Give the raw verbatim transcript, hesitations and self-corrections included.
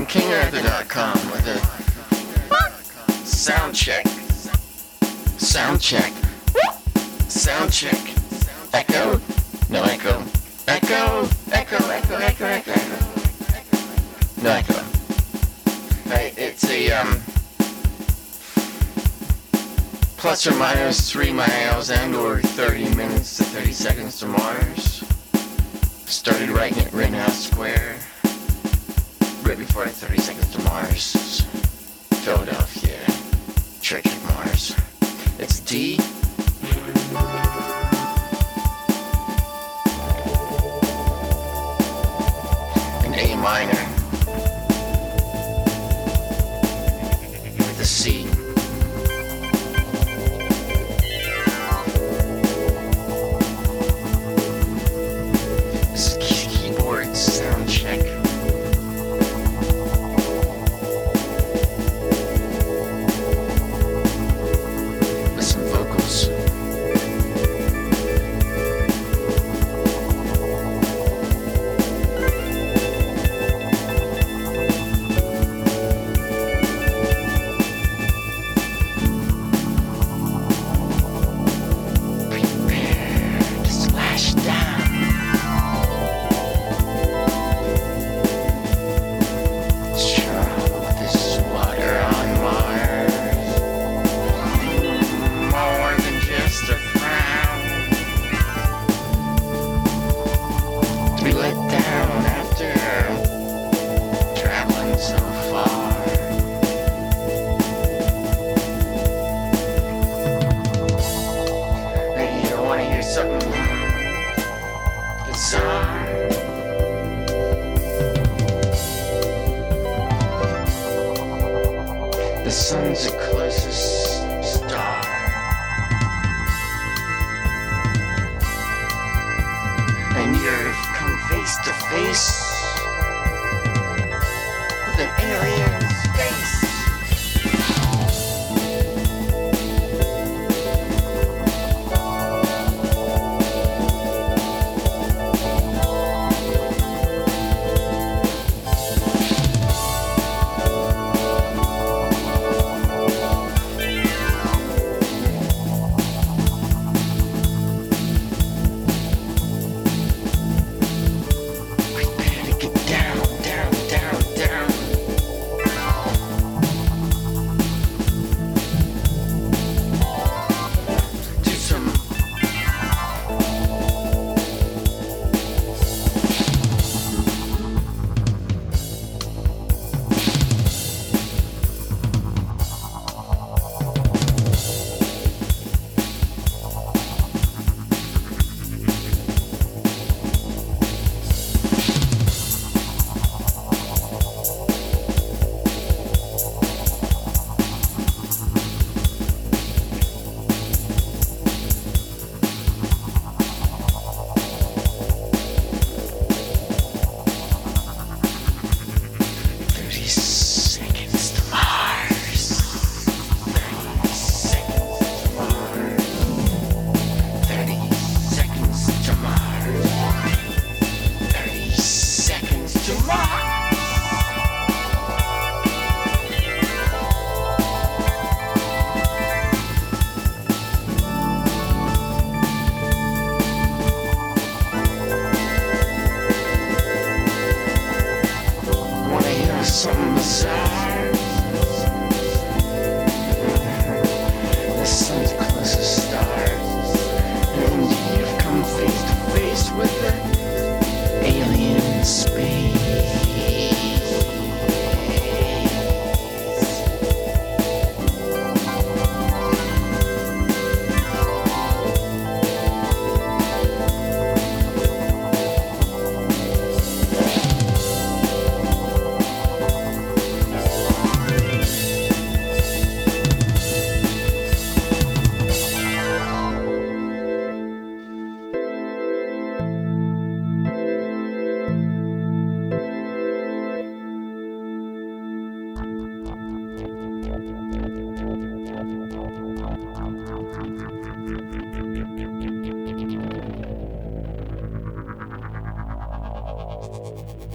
king arthur dot com with a sound check. Sound check. Sound check. Echo? No echo. Echo! Echo, echo, echo, echo, echo. No echo. Hey, it's a, um... plus or minus three miles and or thirty minutes to thirty seconds to Mars. Started writing it Rittenhouse Square. Right before thirty seconds to Mars. Philadelphia. Church of Mars. It's D. An A minor. With a C. This is keyboard sound check. With some vocals. Prepare to splash down. Sure, this water on Mars. More than just a frown. To be let down after traveling so far. Hey, you wanna hear something bizarre? The sun's the closest star. And you've come face to face with an alien's face. Prepare to get down, down, down, down. Do some thirty seconds to Mars. thirty seconds to Mars. thirty seconds to Mars. thirty seconds to Mars. Wanna hear something bizarre? The sun's closest stars, and you've come face to face with the alien space. Thank you.